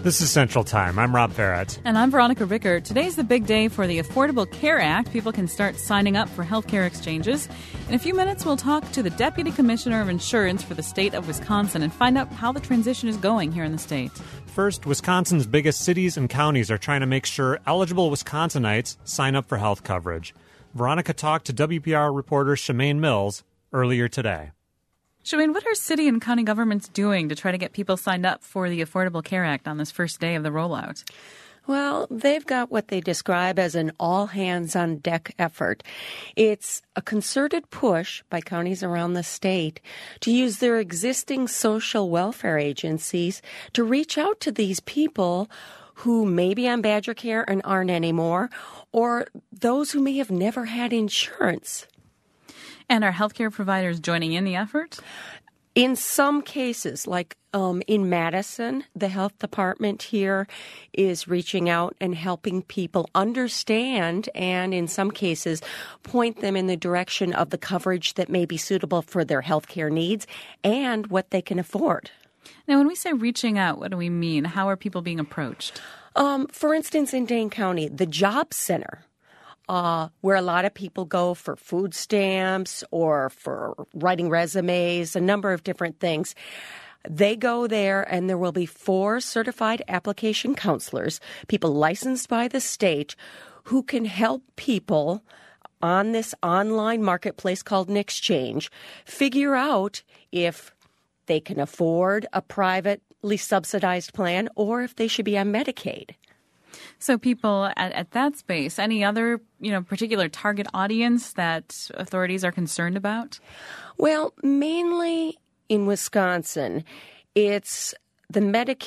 This is Central Time. I'm Rob Farrett. And I'm Veronica Ricker. Today's the big day for the Affordable Care Act. People can start signing up for healthcare exchanges. In a few minutes, we'll talk to the Deputy Commissioner of Insurance for the state of Wisconsin and find out how the transition is going here in the state. First, Wisconsin's biggest cities and counties are trying to make sure eligible Wisconsinites sign up for health coverage. Veronica talked to WPR reporter Shemaine Mills earlier today. Shemaine, what are city and county governments doing to try to get people signed up for the Affordable Care Act on this first day of the rollout? Well, they've got what they describe as an all-hands-on-deck effort. It's a concerted push by counties around the state to use their existing social welfare agencies to reach out to these people who may be on Badger Care and aren't anymore, or those who may have never had insurance. And are healthcare providers joining in the effort? In some cases, like in Madison, the health department here is reaching out and helping people understand and, in some cases, point them in the direction of the coverage that may be suitable for their healthcare needs and what they can afford. Now, when we say reaching out, what do we mean? How are people being approached? For instance, in Dane County, the Job Center, where a lot of people go for food stamps or for writing resumes, a number of different things. They go there, and there will be 4 certified application counselors, people licensed by the state, who can help people on this online marketplace called an exchange figure out if they can afford a privately subsidized plan or if they should be on Medicaid. So people at that space, any other, particular target audience that authorities are concerned about? Well, mainly in Wisconsin, it's the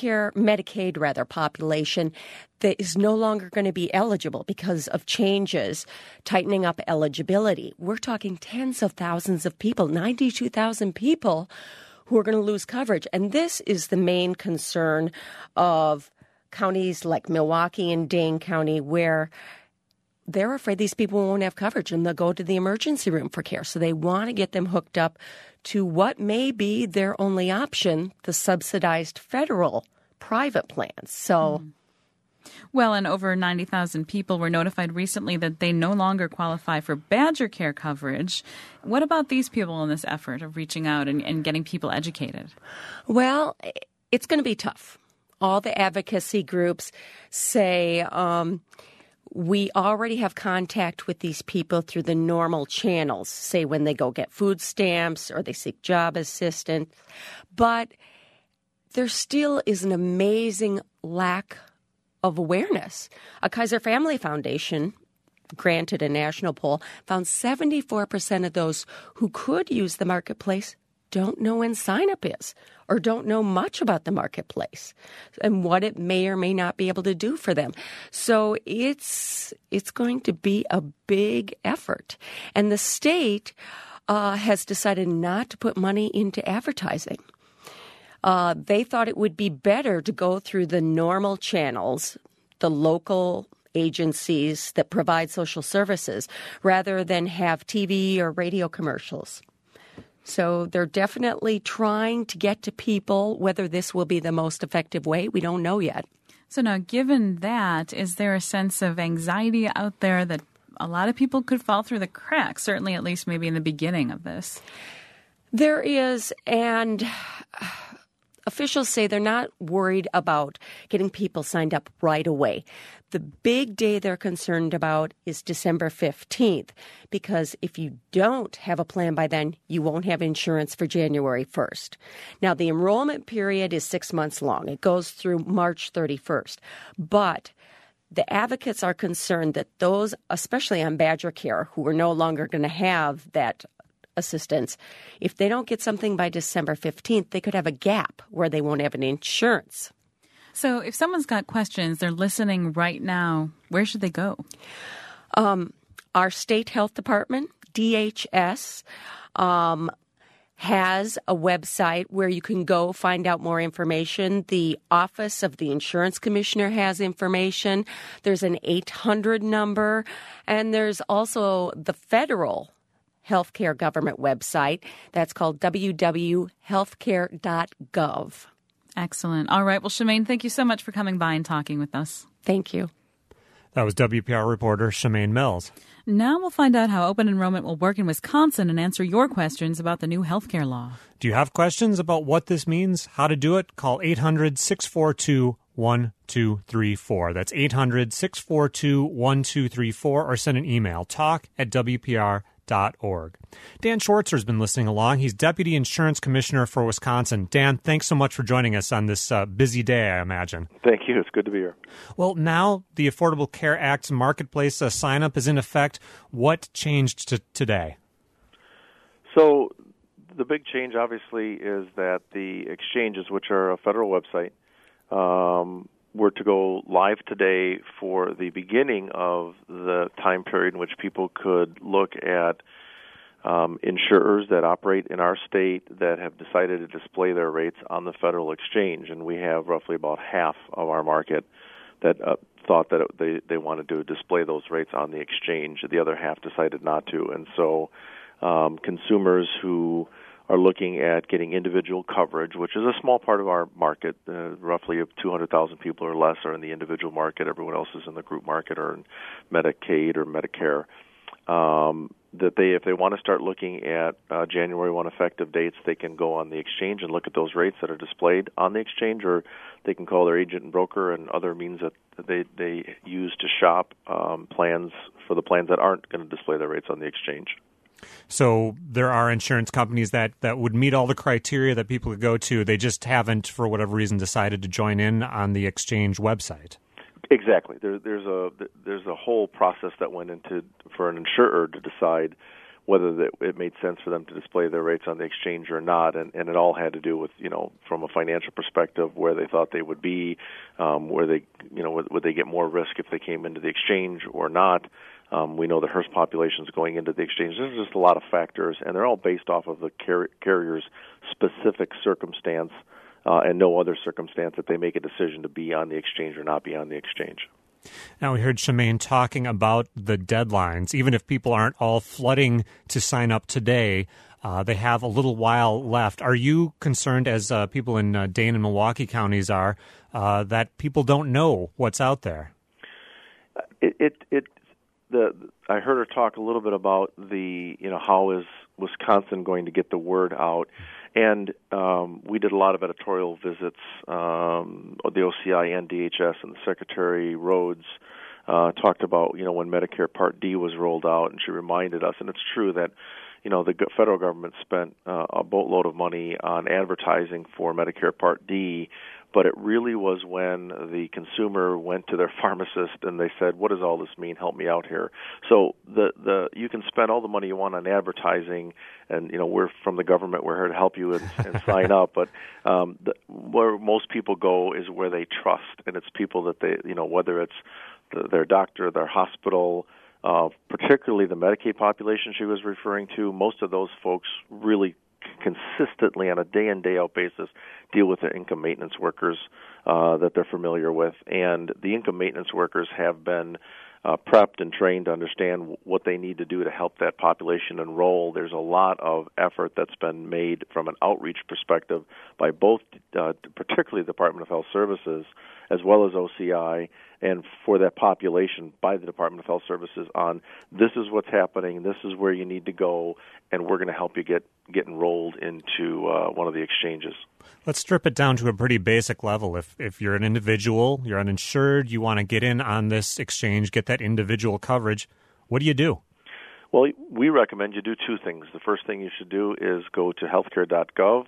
Medicaid population that is no longer going to be eligible because of changes tightening up eligibility. We're talking tens of thousands of people, 92,000 people who are going to lose coverage. And this is the main concern of counties like Milwaukee and Dane County, where they're afraid these people won't have coverage and they'll go to the emergency room for care. So they want to get them hooked up to what may be their only option, the subsidized federal private plans. So, Well, and over 90,000 people were notified recently that they no longer qualify for Badger Care coverage. What about these people in this effort of reaching out and getting people educated? Well, it's going to be tough. All the advocacy groups say we already have contact with these people through the normal channels, say when they go get food stamps or they seek job assistance. But there still is an amazing lack of awareness. A Kaiser Family Foundation granted a national poll found 74% of those who could use the marketplace don't know when sign-up is or don't know much about the marketplace and what it may or may not be able to do for them. So it's going to be a big effort. And the state has decided not to put money into advertising. They thought it would be better to go through the normal channels, the local agencies that provide social services, rather than have TV or radio commercials. So they're definitely trying to get to people. Whether this will be the most effective way, we don't know yet. So now, given that, is there a sense of anxiety out there that a lot of people could fall through the cracks, certainly at least maybe in the beginning of this? There is, and officials say they're not worried about getting people signed up right away. The big day they're concerned about is December 15th, because if you don't have a plan by then, you won't have insurance for January 1st. Now, the enrollment period is 6 months long. It goes through March 31st. But the advocates are concerned that those, especially on Badger Care, who are no longer going to have that assistance, if they don't get something by December 15th, they could have a gap where they won't have any insurance. So if someone's got questions, they're listening right now, where should they go? Our state health department, DHS, has a website where you can go find out more information. The Office of the Insurance Commissioner has information. There's an 800 number, and there's also the federal healthcare government website that's called www.healthcare.gov. Excellent. All right. Well, Shemaine, thank you so much for coming by and talking with us. Thank you. That was WPR reporter Shemaine Mills. Now we'll find out how open enrollment will work in Wisconsin and answer your questions about the new healthcare law. Do you have questions about what this means, how to do it? Call 800-642-1234. That's 800-642-1234, or send an email, talk@WPR.org. Dan Schwartzer has been listening along. He's Deputy Insurance Commissioner for Wisconsin. Dan, thanks so much for joining us on this busy day, I imagine. Thank you. It's good to be here. Well, now the Affordable Care Act's marketplace sign-up is in effect. What changed today? So the big change, obviously, is that the exchanges, which are a federal website, were to go live today for the beginning of the time period in which people could look at insurers that operate in our state that have decided to display their rates on the federal exchange. And we have roughly about half of our market that thought that they wanted to display those rates on the exchange. The other half decided not to. And so consumers who are looking at getting individual coverage, which is a small part of our market. Roughly 200,000 people or less are in the individual market. Everyone else is in the group market or in Medicaid or Medicare. That if they want to start looking at January 1 effective dates, they can go on the exchange and look at those rates that are displayed on the exchange, or they can call their agent and broker and other means that they use to shop plans for the plans that aren't going to display their rates on the exchange. So there are insurance companies that would meet all the criteria that people could go to. They just haven't, for whatever reason, decided to join in on the exchange website. Exactly. There's a whole process that went into for an insurer to decide whether it made sense for them to display their rates on the exchange or not, and it all had to do with, from a financial perspective, where they thought they would be, where they, would they get more risk if they came into the exchange or not. We know the HERS population is going into the exchange. There's just a lot of factors, and they're all based off of the carrier's specific circumstance and no other circumstance that they make a decision to be on the exchange or not be on the exchange. Now, we heard Shemaine talking about the deadlines. Even if people aren't all flooding to sign up today, they have a little while left. Are you concerned, as people in Dane and Milwaukee counties are, that people don't know what's out there? I heard her talk a little bit about how is Wisconsin going to get the word out, and we did a lot of editorial visits. The OCI and DHS and the Secretary Rhodes talked about when Medicare Part D was rolled out, and she reminded us, and it's true that the federal government spent a boatload of money on advertising for Medicare Part D. But it really was when the consumer went to their pharmacist and they said, "What does all this mean? Help me out here." So you can spend all the money you want on advertising, and we're from the government. We're here to help you and sign up. But where most people go is where they trust, and it's people that they whether it's their doctor, their hospital. Particularly the Medicaid population she was referring to. Most of those folks really consistently on a day-in, day-out basis deal with their income maintenance workers that they're familiar with. And the income maintenance workers have been prepped and trained to understand what they need to do to help that population enroll. There's a lot of effort that's been made from an outreach perspective by both, particularly the Department of Health Services, as well as OCI, and for that population by the Department of Health Services on this is what's happening, this is where you need to go, and we're going to help you get enrolled into one of the exchanges. Let's strip it down to a pretty basic level. If you're an individual, you're uninsured, you want to get in on this exchange, get that individual coverage, what do you do? Well, we recommend you do two things. The first thing you should do is go to healthcare.gov,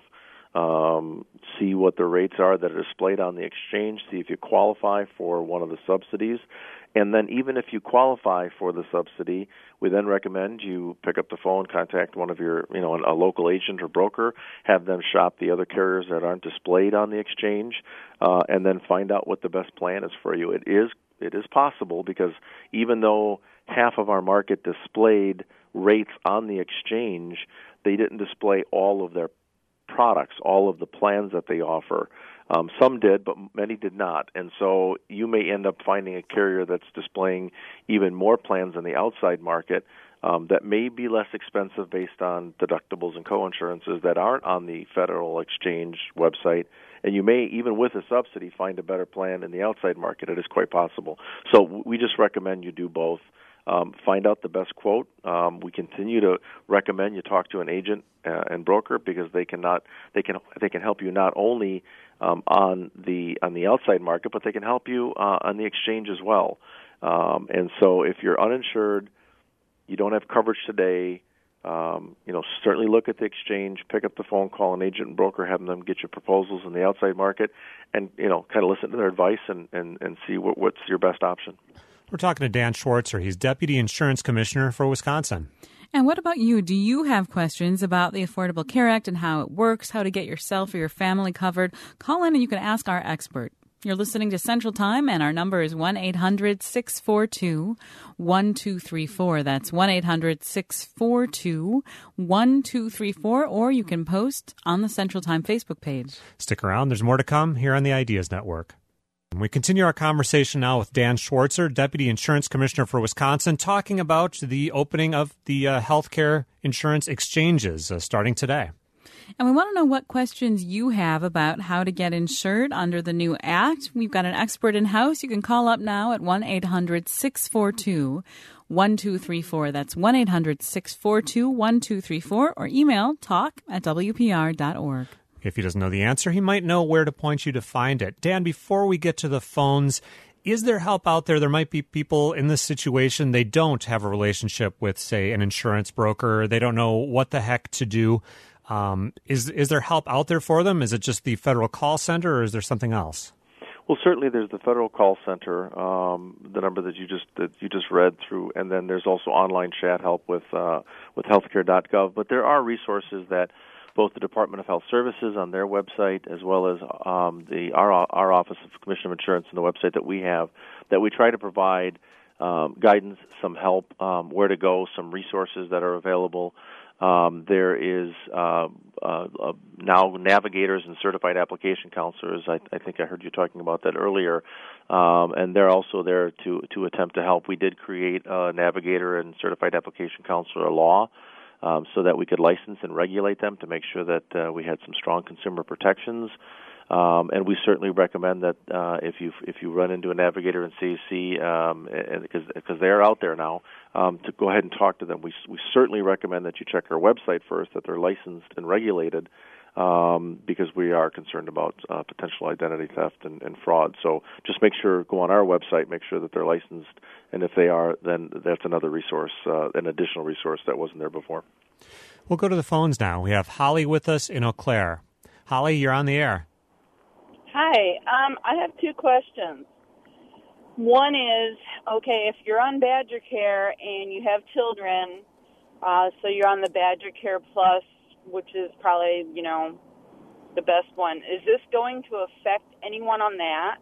see what the rates are that are displayed on the exchange, see if you qualify for one of the subsidies. And then even if you qualify for the subsidy, we then recommend you pick up the phone, contact one of your, a local agent or broker, have them shop the other carriers that aren't displayed on the exchange, and then find out what the best plan is for you. It is possible, because even though half of our market displayed rates on the exchange, they didn't display all of their products, all of the plans that they offer. Some did, but many did not. And so you may end up finding a carrier that's displaying even more plans in the outside market that may be less expensive based on deductibles and coinsurances that aren't on the Federal Exchange website. And you may, even with a subsidy, find a better plan in the outside market. It is quite possible. So we just recommend you do both. Find out the best quote. We continue to recommend you talk to an agent and broker because they can help you not only on the outside market, but they can help you on the exchange as well. And so if you're uninsured, you don't have coverage today, certainly look at the exchange, pick up the phone, call an agent and broker, have them get you proposals in the outside market, and kind of listen to their advice and see what's your best option. We're talking to Dan Schwartzer. He's Deputy Insurance Commissioner for Wisconsin. And what about you? Do you have questions about the Affordable Care Act and how it works, how to get yourself or your family covered? Call in and you can ask our expert. You're listening to Central Time, and our number is 1-800-642-1234. That's 1-800-642-1234, or you can post on the Central Time Facebook page. Stick around. There's more to come here on the Ideas Network. We continue our conversation now with Dan Schwartzer, Deputy Insurance Commissioner for Wisconsin, talking about the opening of the healthcare insurance exchanges starting today. And we want to know what questions you have about how to get insured under the new act. We've got an expert in-house. You can call up now at 1-800-642-1234. That's 1-800-642-1234, or email talk@wpr.org. If he doesn't know the answer, he might know where to point you to find it. Dan, before we get to the phones, is there help out there? There might be people in this situation, they don't have a relationship with, say, an insurance broker. They don't know what the heck to do. Is there help out there for them? Is it just the federal call center, or is there something else? Well, certainly there's the federal call center, the number that you just read through, and then there's also online chat help with healthcare.gov. But there are resources that both the Department of Health Services on their website, as well as our Office of Commissioner of Insurance and the website that we have, that we try to provide guidance, some help, where to go, some resources that are available. There is now navigators and certified application counselors. I think I heard you talking about that earlier, and they're also there to attempt to help. We did create a navigator and certified application counselor law, so that we could license and regulate them to make sure that we had some strong consumer protections. And we certainly recommend that if you run into a navigator in CAC, because they are out there now, to go ahead and talk to them. We certainly recommend that you check our website first, that they're licensed and regulated, because we are concerned about potential identity theft and fraud. So just go on our website, make sure that they're licensed, and if they are, then that's another resource, an additional resource that wasn't there before. We'll go to the phones now. We have Holly with us in Eau Claire. Holly, you're on the air. Hi. I have two questions. One is, okay, if you're on Badger Care and you have children, so you're on the Badger Care Plus, which is probably, the best one. Is this going to affect anyone on that?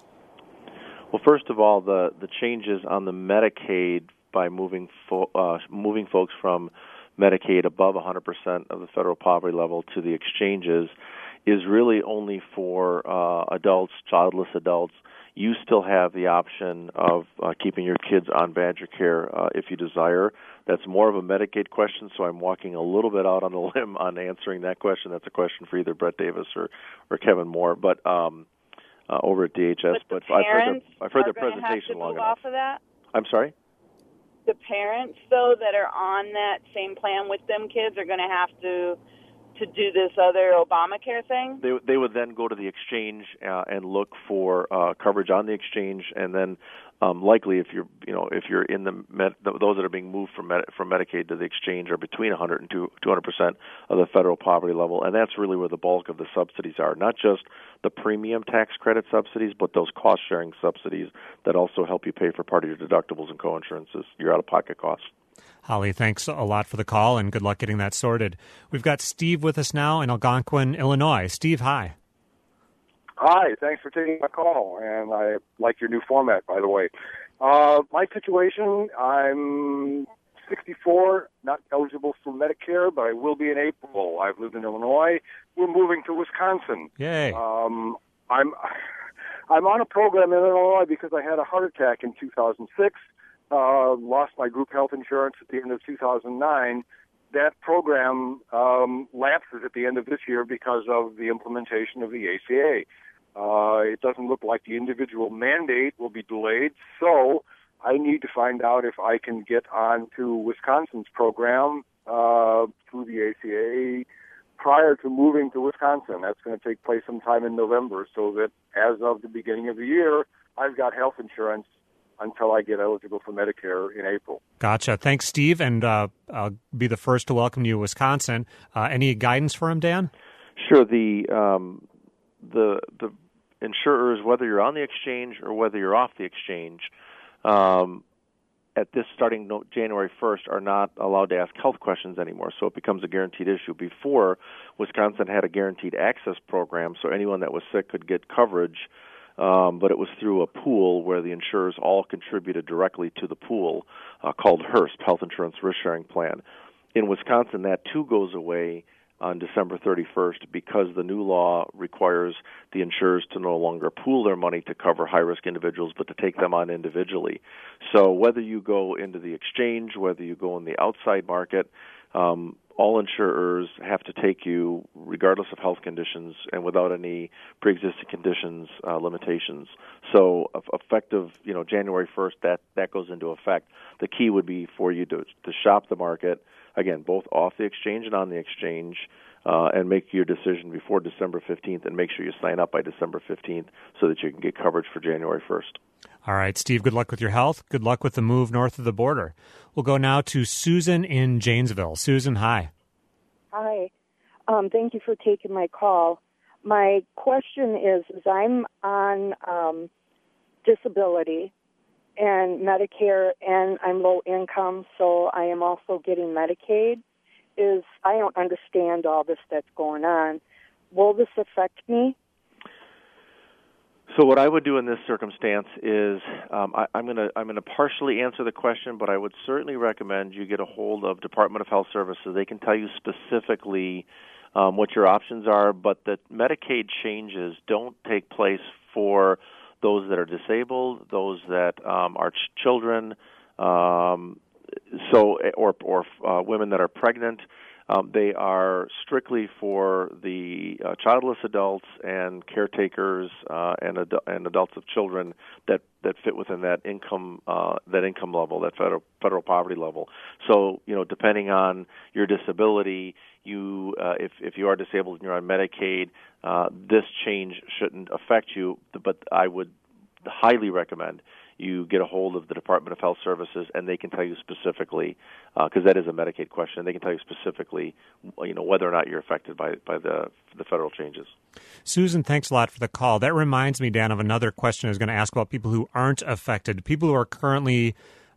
Well, first of all, the changes on the Medicaid by moving folks from Medicaid above 100% of the federal poverty level to the exchanges is really only for adults, childless adults. You still have the option of keeping your kids on Badger Care if you desire. That's more of a Medicaid question, so I'm walking a little bit out on a limb on answering that question. That's a question for either Brett Davis or Kevin Moore, but over at DHS. But I've heard the presentation long enough. Off of that? I'm sorry? The parents, though, that are on that same plan with them kids are going to have to do this other Obamacare thing? They would then go to the exchange and look for coverage on the exchange, and then likely if you're in those that are being moved from Medicaid to the exchange are between 100 and 200% of the federal poverty level, and that's really where the bulk of the subsidies are. Not just the premium tax credit subsidies, but those cost sharing subsidies that also help you pay for part of your deductibles and coinsurances, your out-of-pocket costs. Holly, thanks a lot for the call, and good luck getting that sorted. We've got Steve with us now in Algonquin, Illinois. Steve, hi. Hi, thanks for taking my call, and I like your new format, by the way. My situation, I'm 64, not eligible for Medicare, but I will be in April. I've lived in Illinois. We're moving to Wisconsin. Yay. I'm on a program in Illinois because I had a heart attack in 2006. lost my group health insurance at the end of 2009, that program lapses at the end of this year because of the implementation of the ACA. It doesn't look like the individual mandate will be delayed, so I need to find out if I can get on to Wisconsin's program through the ACA prior to moving to Wisconsin. That's going to take place sometime in November, so that as of the beginning of the year, I've got health insurance until I get eligible for Medicare in April. Gotcha. Thanks, Steve, and I'll be the first to welcome you to Wisconsin. Any guidance for him, Dan? Sure. The insurers, whether you're on the exchange or whether you're off the exchange, at this starting January 1st, are not allowed to ask health questions anymore, so it becomes a guaranteed issue. Before, Wisconsin had a guaranteed access program, so anyone that was sick could get coverage, but it was through a pool where the insurers all contributed directly to the pool called HIRSP, Health Insurance Risk Sharing Plan. In Wisconsin, that too goes away on December 31st because the new law requires the insurers to no longer pool their money to cover high-risk individuals, but to take them on individually. So whether you go into the exchange, whether you go in the outside market, all insurers have to take you regardless of health conditions and without any pre-existing conditions limitations. So effective, January 1st, that goes into effect. The key would be for you to shop the market, again, both off the exchange and on the exchange, and make your decision before December 15th, and make sure you sign up by December 15th so that you can get coverage for January 1st. All right, Steve, good luck with your health. Good luck with the move north of the border. We'll go now to Susan in Janesville. Susan, hi. Hi. Thank you for taking my call. My question is I'm on disability and Medicare, and I'm low income, so I am also getting Medicaid. I don't understand all this that's going on. Will this affect me? So what I would do in this circumstance is I'm going to partially answer the question, but I would certainly recommend you get a hold of Department of Health Services. They can tell you specifically what your options are, but the Medicaid changes don't take place for those that are disabled, those that are children, or women that are pregnant. They are strictly for the childless adults and caretakers and adults of children that fit within that income level, that federal poverty level. So depending on your disability, if you are disabled and you're on Medicaid, this change shouldn't affect you. But I would highly recommend you get a hold of the Department of Health Services, and they can tell you specifically, because that is a Medicaid question. They can tell you specifically, whether or not you're affected by the federal changes. Susan, thanks a lot for the call. That reminds me, Dan, of another question I was going to ask about people who aren't affected, people who are currently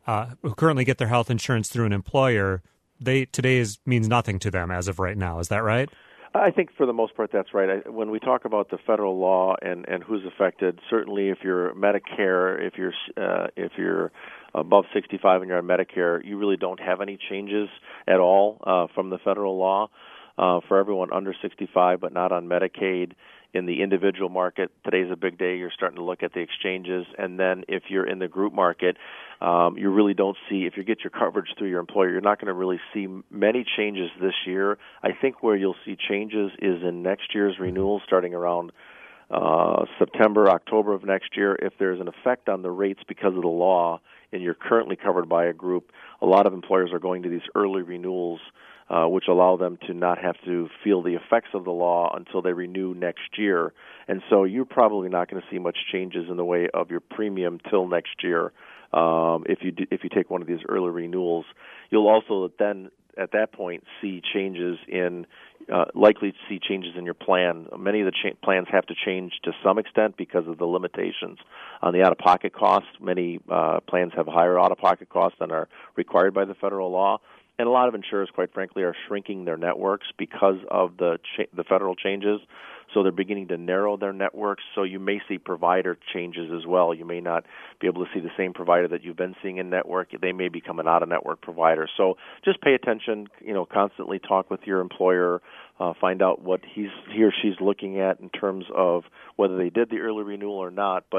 get their health insurance through an employer. Today means nothing to them as of right now. Is that right? I think for the most part that's right. When we talk about the federal law and who's affected, certainly if you're Medicare, if you're above 65 and you're on Medicare, you really don't have any changes at all from the federal law. For everyone under 65 but not on Medicaid, in the individual market, today's a big day. You're starting to look at the exchanges. And then if you're in the group market, you really don't see, if you get your coverage through your employer, you're not going to really see many changes this year. I think where you'll see changes is in next year's renewal starting around September, October of next year. If there's an effect on the rates because of the law and you're currently covered by a group, a lot of employers are going to these early renewals, which allow them to not have to feel the effects of the law until they renew next year. And so you're probably not going to see much changes in the way of your premium till next year if you take one of these early renewals. You'll also then at that point see changes in likely to see changes in your plan. Many of the plans have to change to some extent because of the limitations on the out-of-pocket costs. Many plans have higher out-of-pocket costs than are required by the federal law. And a lot of insurers, quite frankly, are shrinking their networks because of the federal changes. So they're beginning to narrow their networks. So you may see provider changes as well. You may not be able to see the same provider that you've been seeing in network. They may become an out-of-network provider. So just pay attention. Constantly talk with your employer. Find out what he or she's looking at in terms of whether they did the early renewal or not. But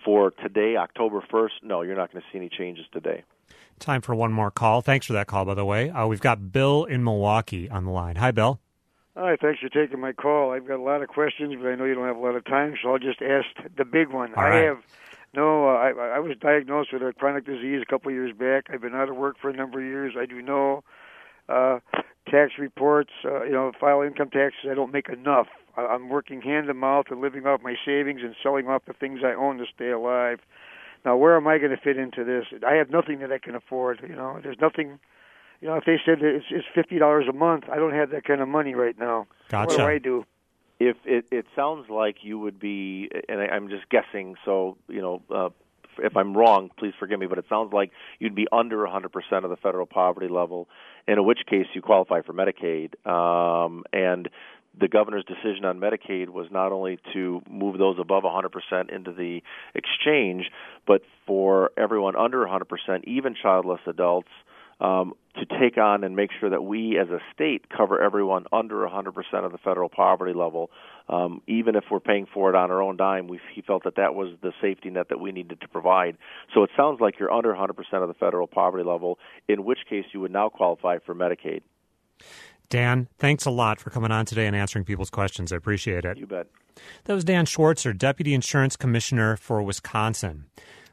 for today, October 1st, no, you're not going to see any changes today. Time for one more call. Thanks for that call, by the way. We've got Bill in Milwaukee on the line. Hi, Bill. Hi, thanks for taking my call. I've got a lot of questions, but I know you don't have a lot of time, so I'll just ask the big one. All right. I was diagnosed with a chronic disease a couple of years back. I've been out of work for a number of years. I do no tax reports, file income taxes. I don't make enough. I'm working hand to mouth and living off my savings and selling off the things I own to stay alive. Now, where am I going to fit into this? I have nothing that I can afford. There's nothing. If they said it's $50 a month, I don't have that kind of money right now. Gotcha. What do I do? If it sounds like you would be, and I'm just guessing, so if I'm wrong, please forgive me, but it sounds like you'd be under 100% of the federal poverty level, in which case you qualify for Medicaid. And the governor's decision on Medicaid was not only to move those above 100% into the exchange, but for everyone under 100%, even childless adults, to take on and make sure that we as a state cover everyone under 100% of the federal poverty level. Even if we're paying for it on our own dime, he felt that was the safety net that we needed to provide. So it sounds like you're under 100% of the federal poverty level, in which case you would now qualify for Medicaid. Dan, thanks a lot for coming on today and answering people's questions. I appreciate it. You bet. That was Dan Schwartzer, Deputy Insurance Commissioner for Wisconsin.